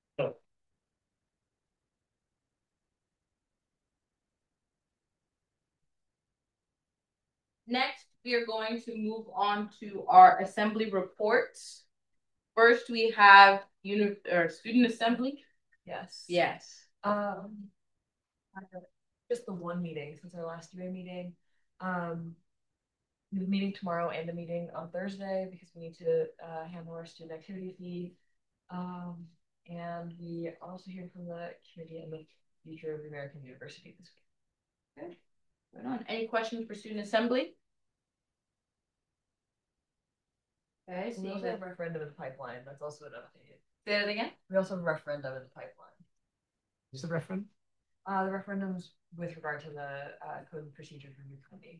Next, we are going to move on to our assembly reports. First, we have uni or student assembly. Yes. Yes. Um, just the one meeting since our last U A meeting. Um, we have a meeting tomorrow and a meeting on Thursday because we need to uh, handle our student activity fee. Um, and we are also hearing from the committee on the future of the American University this week. Okay. Right on. Any questions for student assembly? Okay. We also have a referendum in the pipeline. That's also an update. Say that again. We also have a referendum in the pipeline. Is the referendum? Uh, the referendums with regard to the uh, Code and Procedures Review Committee.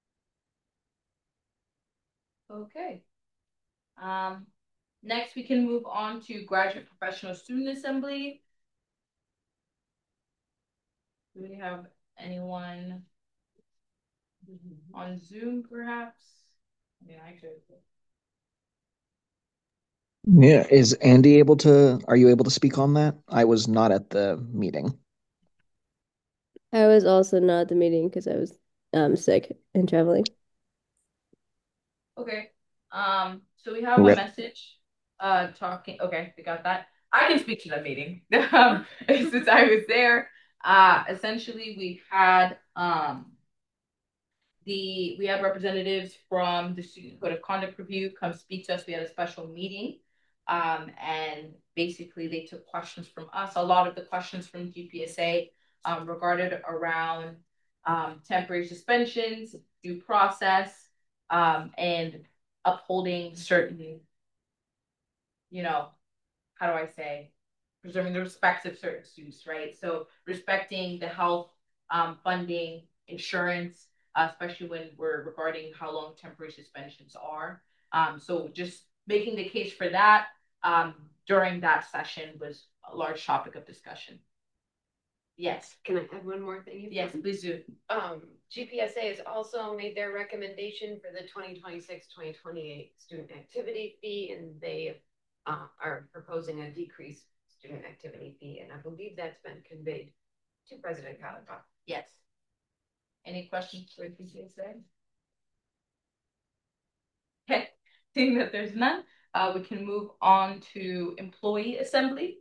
Okay. Um, next, we can move on to graduate professional student assembly. Do we have anyone on Zoom, perhaps? Yeah, I could. Yeah, is Andy able to, are you able to speak on that? I was not at the meeting. I was also not at the meeting because I was um sick and traveling. Okay. Um, so we have a Rip. message uh talking. Okay, we got that. I can speak to that meeting um, since I was there. Uh, essentially, we had um the we had representatives from the Student Code of Conduct Review come speak to us. We had a special meeting, um, and basically they took questions from us. A lot of the questions from G P S A um, regarded around um, temporary suspensions, due process, um, and upholding certain, you know, how do I say, preserving the respects of certain students, right? So respecting the health, um, funding, insurance, uh, especially when we're regarding how long temporary suspensions are. Um, so just making the case for that um, during that session was a large topic of discussion. Yes. Can I add one more thing? Yes, please do. Um, G P S A has also made their recommendation for the twenty twenty-six twenty twenty-eight student activity fee, and they uh, are proposing a decreased student activity fee, and I believe that's been conveyed to President Kalikoff. Yes. Any questions for G P S A? Okay, seeing that there's none, uh, we can move on to employee assembly.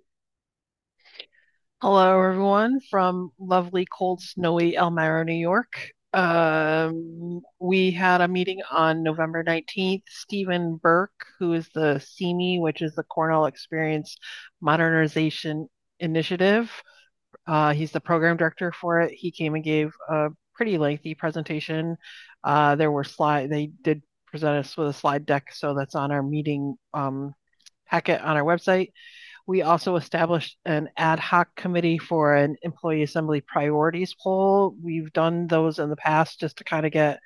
Hello, everyone, from lovely, cold, snowy Elmira, New York. Um, we had a meeting on November nineteenth. Stephen Burke, who is the C M E, which is the Cornell Experience Modernization Initiative. Uh, he's the program director for it. He came and gave a pretty lengthy presentation. Uh, there were slide. They did present us with a slide deck, so that's on our meeting um, packet on our website. We also established an ad hoc committee for an employee assembly priorities poll. We've done those in the past just to kind of get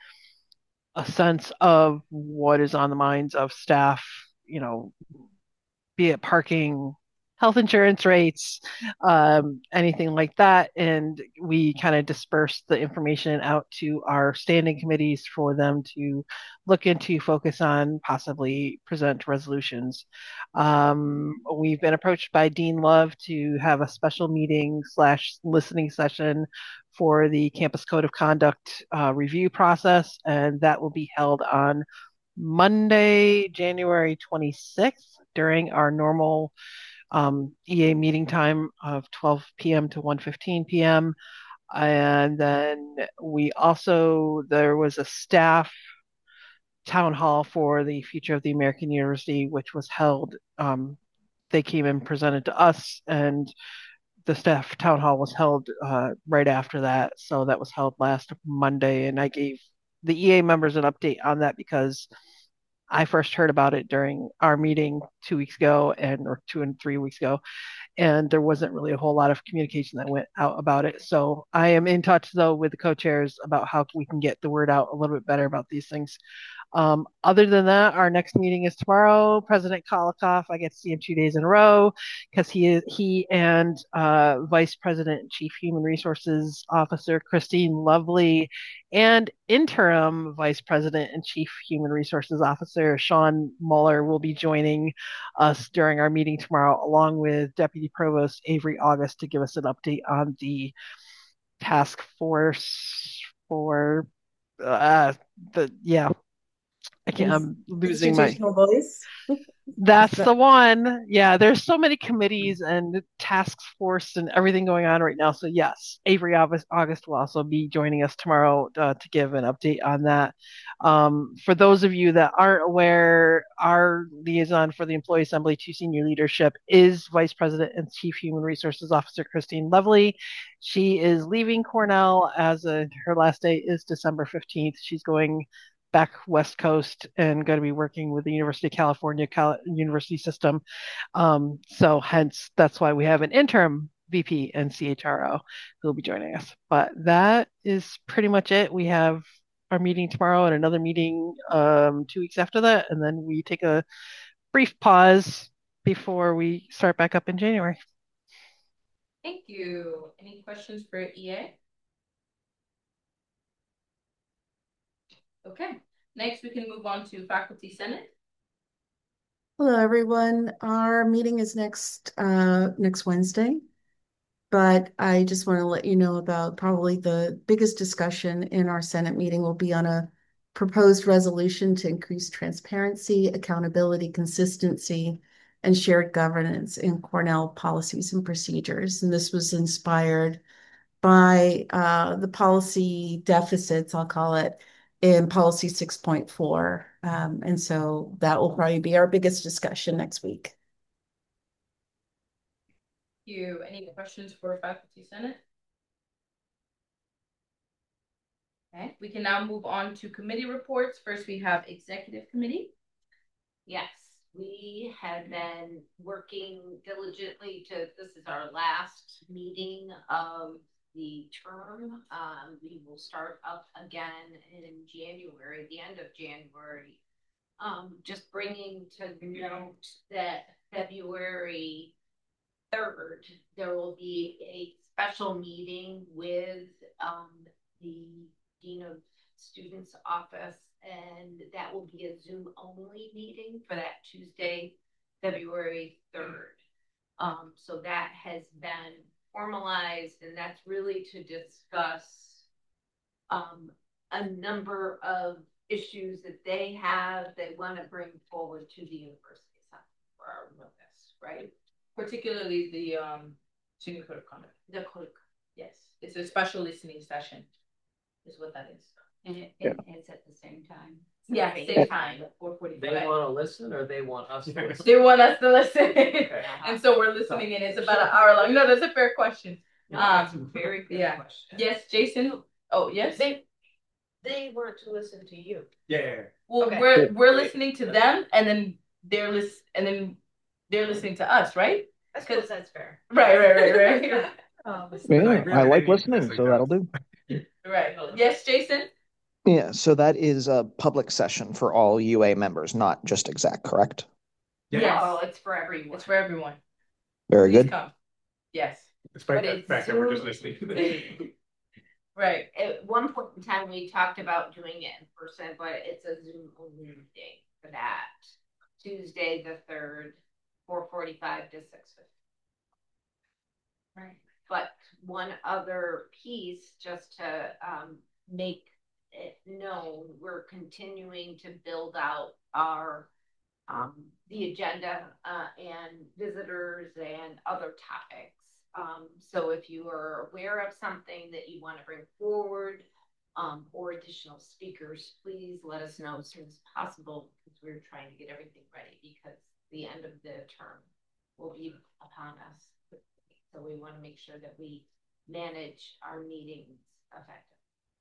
a sense of what is on the minds of staff, you know, be it parking, health insurance rates, um, anything like that. And we kind of dispersed the information out to our standing committees for them to look into, focus on, possibly present resolutions. Um, we've been approached by Dean Love to have a special meeting slash listening session for the campus code of conduct uh, review process, and that will be held on Monday, January twenty-sixth during our normal um, E A meeting time of twelve p.m. to one fifteen p.m. And then we also, there was a staff town hall for the future of the American University, which was held. Um, they came and presented to us, and the staff town hall was held uh, right after that. So that was held last Monday, and I gave the E A members an update on that because I first heard about it during our meeting two weeks ago, and or two and three weeks ago, and there wasn't really a whole lot of communication that went out about it. So I am in touch though with the co-chairs about how we can get the word out a little bit better about these things. Um, other than that, our next meeting is tomorrow. President Kolikoff, I get to see him two days in a row because he is he and uh, Vice President and Chief Human Resources Officer Christine Lovely and interim Vice President and Chief Human Resources Officer Sean Muller will be joining us during our meeting tomorrow, along with Deputy Provost Avery August, to give us an update on the task force for uh, the yeah. I can't, I'm losing my institutional voice. That's the one. Yeah, there's so many committees and task force and everything going on right now. So yes, Avery August, August will also be joining us tomorrow uh, to give an update on that. Um, for those of you that aren't aware, our liaison for the Employee Assembly to senior leadership is Vice President and Chief Human Resources Officer Christine Lovely. She is leaving Cornell as a, her last day is December fifteenth. She's going back West Coast and going to be working with the University of California Cal- University System. Um, so hence, that's why we have an interim V P and C H R O who will be joining us. But that is pretty much it. We have our meeting tomorrow and another meeting um, two weeks after that. And then we take a brief pause before we start back up in January. Thank you. Any questions for E A? Okay, next we can move on to Faculty Senate. Hello, everyone. Our meeting is next uh, next Wednesday, but I just want to let you know about probably the biggest discussion in our Senate meeting will be on a proposed resolution to increase transparency, accountability, consistency, and shared governance in Cornell policies and procedures. And this was inspired by uh, the policy deficits, I'll call it, in policy six point four. Um, and so that will probably be our biggest discussion next week. Thank you. Any questions for Faculty Senate? Okay, we can now move on to committee reports. First, we have Executive Committee. Yes, we have been working diligently to, this is our last meeting of the term. Um, we will start up again in January, the end of January. Um, just bringing to note that February third, there will be a special meeting with um, the Dean of Students Office, and that will be a Zoom only meeting for that Tuesday, February third. Um, so that has been formalized, and that's really to discuss um, a number of issues that they have they want to bring forward to the university for our witness, right? Particularly the um, student code of conduct. The code, yes. It's a special listening session, is what that is. And it, it, it's at the same time. Yeah, same time, four forty-five. They want to listen, or they want us to listen? They want us to listen. And so we're listening, and it's about an hour long. No, that's a fair question. No, um, that's a very good yeah. question. Yes, Jason. Oh, yes. They they want to listen to you. Yeah. yeah, yeah. Well, Okay. we're we're listening to them, and then they're list, and then they're listening to us, right? I suppose that's fair. Right, right, right, right. Um, yeah, I, I like listening, so that'll do. Right. Yes, Jason? Yeah, so that is a public session for all U A members, not just exec, correct? Yes. Oh, it's for everyone. It's for everyone. Very Please good. come. Yes. Despite the fact that we're just listening. Right. At one point in time, we talked about doing it in person, but it's a Zoom only meeting for that. Tuesday the third, four forty-five to six fifty. Right. But one other piece, just to um, make it known, we're continuing to build out our um, the agenda uh, and visitors and other topics. Um, so if you are aware of something that you want to bring forward um, or additional speakers, please let us know as soon as possible, because we're trying to get everything ready because the end of the term will be upon us. So we want to make sure that we manage our meetings effectively.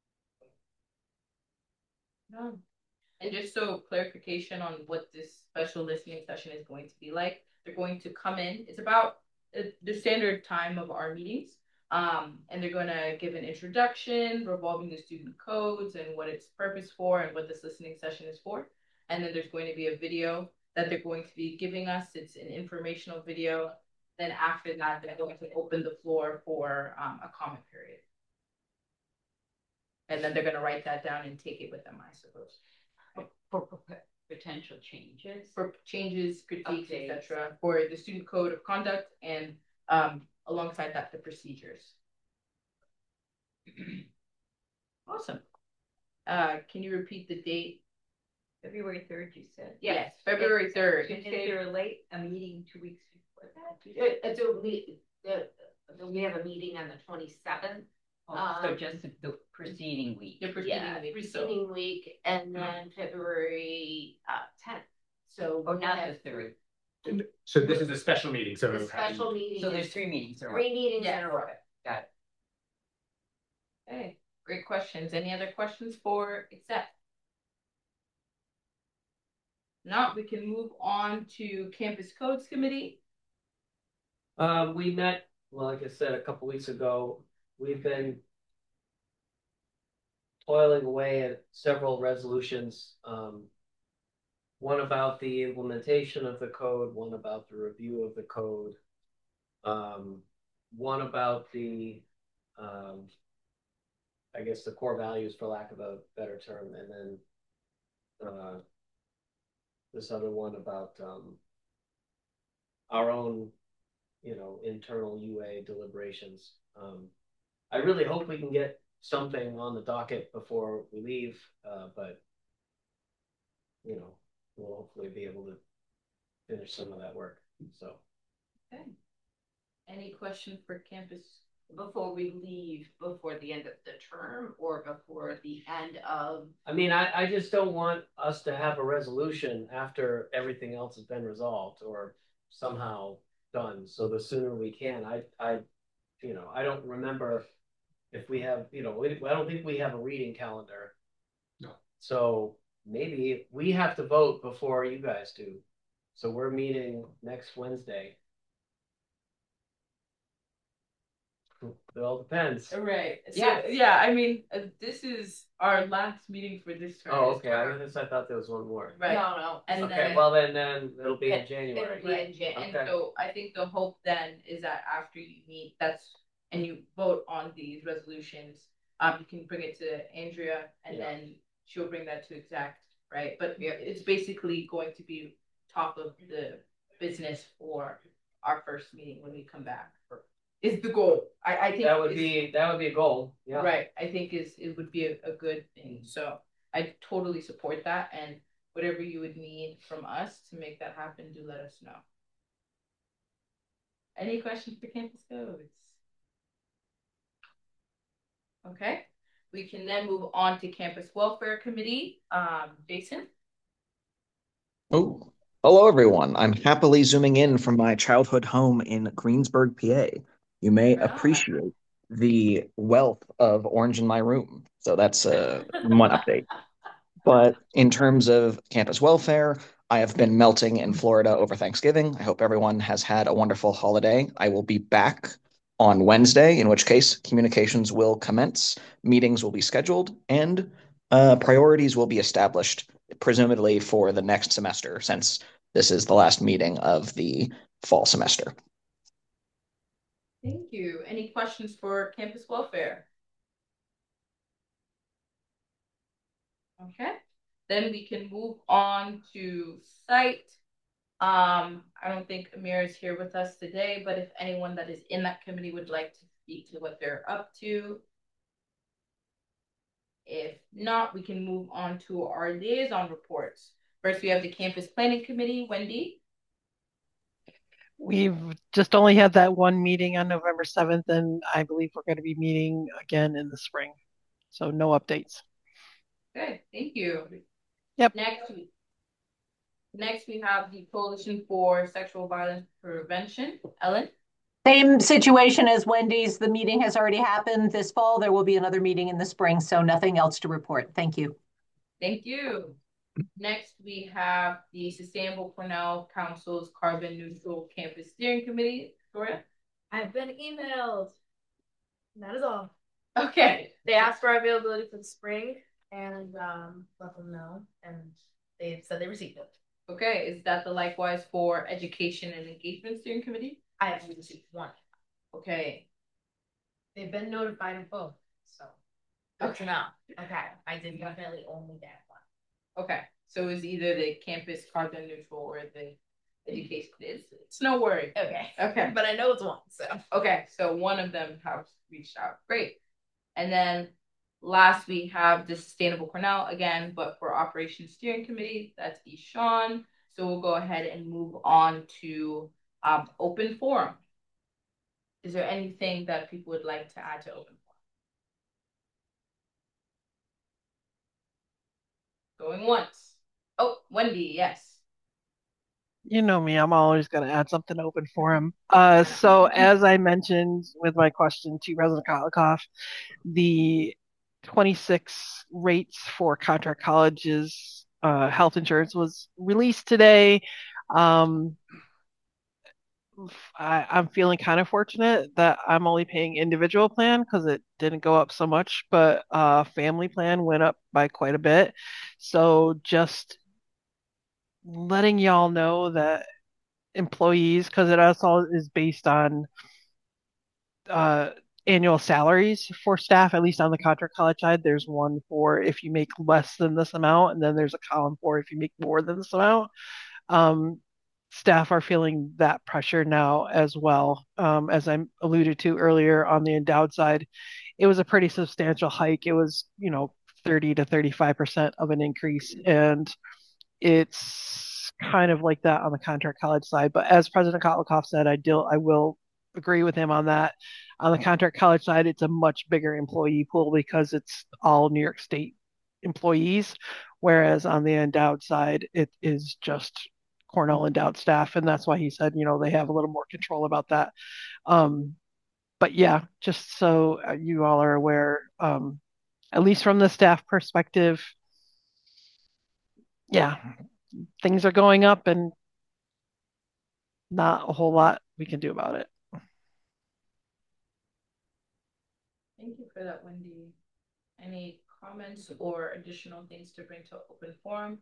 No. And just so clarification on what this special listening session is going to be like, they're going to come in. It's about uh, the standard time of our meetings. Um, and they're going to give an introduction revolving the student codes and what its purpose for and what this listening session is for. And then there's going to be a video that they're going to be giving us. It's an informational video. Then after that, they're going to open the floor for um, a comment period. And then they're going to write that down and take it with them, I suppose. For, for potential changes. For changes, critiques, et cetera. For the student code of conduct and um, alongside that, the procedures. Awesome. Uh, can you repeat the date? February third, you said? Yes, February third. Is there late a meeting two weeks before that? It, so we, the, the, we have a meeting on the twenty-seventh. Oh, um, so just the preceding week. The preceding yeah, week. preceding So. week, and then February uh, tenth. So Oh, we not have the third. So this is a special meeting. So the special meeting. So there's is three meetings. in a row. Three meetings Yeah. in a row. Got it. Hey, great questions. Any other questions for exec? Now we can move on to Campus Codes Committee. Um, we met, well, like I said, a couple weeks ago. We've been toiling away at several resolutions. Um, one about the implementation of the code, one about the review of the code, um, one about the, um, I guess, the core values, for lack of a better term, and then uh, this other one about um, our own, you know, internal U A deliberations. Um, I really hope we can get something on the docket before we leave, uh, but, you know, we'll hopefully be able to finish some of that work. So, okay. Any question for campus before we leave, before the end of the term, or before the end of? I mean, I, I just don't want us to have a resolution after everything else has been resolved or somehow done. So the sooner we can, I, I, you know, I don't remember if we have, you know, we, I don't think we have a reading calendar. No. So maybe we have to vote before you guys do. So we're meeting next Wednesday. It all depends. Right. So, Yeah. yeah, I mean, uh, this is our last meeting for this term. Oh, okay. I guess I thought there was one more. Right. No, no. And okay, then, well then, then it'll be in It- January. it'll be in Jan- and Okay. so I think the hope then is that after you meet, that's and you vote on these resolutions, um, you can bring it to Andrea, and Yeah. then she'll bring that to exec, right? But it's basically going to be top of the business for our first meeting when we come back. Is the goal? I I think That would is- be that would be a goal. Yeah. Right. I think is it would be a, a good thing. So I totally support that, and whatever you would need from us to make that happen, do let us know. Any questions for Campus Codes? Okay. We can then move on to Campus Welfare Committee. Um, Jason? Oh, hello everyone. I'm happily zooming in from my childhood home in Greensburg, P A. You may Right on. appreciate the wealth of orange in my room. So that's uh, one update. But in terms of campus welfare, I have been melting in Florida over Thanksgiving. I hope everyone has had a wonderful holiday. I will be back on Wednesday, in which case communications will commence, meetings will be scheduled, and uh, priorities will be established, presumably for the next semester, since this is the last meeting of the fall semester. Thank you. Any questions for campus welfare? Okay, then we can move on to site. Um, I don't think Amir is here with us today, but if anyone that is in that committee would like to speak to what they're up to. If not, we can move on to our liaison reports. First, we have the campus planning committee. Wendy? We've just only had that one meeting on November seventh, and I believe we're going to be meeting again in the spring. So no updates. Okay, thank you. Yep. Next, we, next we have the Coalition for Sexual Violence Prevention. Ellen? Same situation as Wendy's. The meeting has already happened this fall. There will be another meeting in the spring, so nothing else to report. Thank you. Thank you. Next, we have the Sustainable Cornell Council's Carbon Neutral Campus Steering Committee. Victoria? I've been emailed. That is all. Okay. They asked for our availability for the spring and um, let them know, and they said they received it. Okay, is that the likewise for Education and Engagement Steering Committee? I have received one. Okay. They've been notified of both, so. Okay. Now, okay, I did definitely only that one. Okay, so it's either the campus carbon neutral or the education. It's, it's no worry. Okay. Okay. But I know it's one, so. Okay, so one of them has reached out. Great. And then last we have the Sustainable Cornell again, but for Operations Steering Committee, that's Ishan. So we'll go ahead and move on to um, open forum. Is there anything that people would like to add to open forum? Going once. Oh, Wendy, yes. You know me, I'm always going to add something open for him. Uh, so as I mentioned with my question to President Kolikoff, the twenty-six rates for contract colleges uh, health insurance was released today. Um, I, I'm feeling kind of fortunate that I'm only paying individual plan because it didn't go up so much, but uh, family plan went up by quite a bit. So just letting y'all know that employees, because it also is based on uh, annual salaries for staff, at least on the contract college side. There's one for if you make less than this amount, and then there's a column for if you make more than this amount. Um, staff are feeling that pressure now as well. Um, as I alluded to earlier on the endowed side, it was a pretty substantial hike. It was, you know, thirty to thirty-five percent of an increase. And it's kind of like that on the contract college side. But as President Kolikoff said, I, do, I will agree with him on that. On the contract college side, it's a much bigger employee pool because it's all New York State employees, whereas on the endowed side, it is just Cornell endowed staff. And that's why he said, you know, they have a little more control about that. Um, but yeah, just so you all are aware, um, at least from the staff perspective, yeah, things are going up and not a whole lot we can do about it. Thank you for that, Wendy. Any comments or additional things to bring to open forum?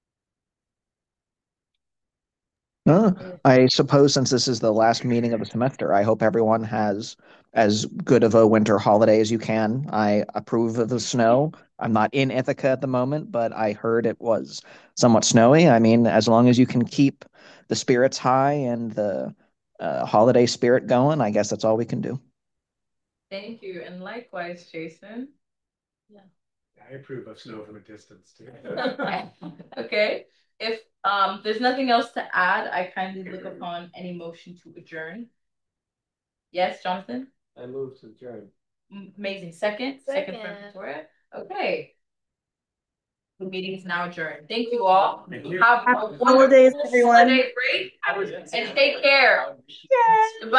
Uh, I suppose since this is the last meeting of the semester, I hope everyone has as good of a winter holiday as you can. I approve of the snow. I'm not in Ithaca at the moment, but I heard it was somewhat snowy. I mean, as long as you can keep the spirits high and the uh, holiday spirit going, I guess that's all we can do. Thank you. And likewise, Jason. Yeah. I approve of snow from a distance too. Okay. If um there's nothing else to add, I kindly look upon any motion to adjourn. Yes, Jonathan? I move to adjourn. Amazing. Second? Second. Second from Victoria? Okay. The meeting is now adjourned. Thank you all. Thank you. Have a Happy wonderful holidays, everyone. holiday break and take care. Goodbye.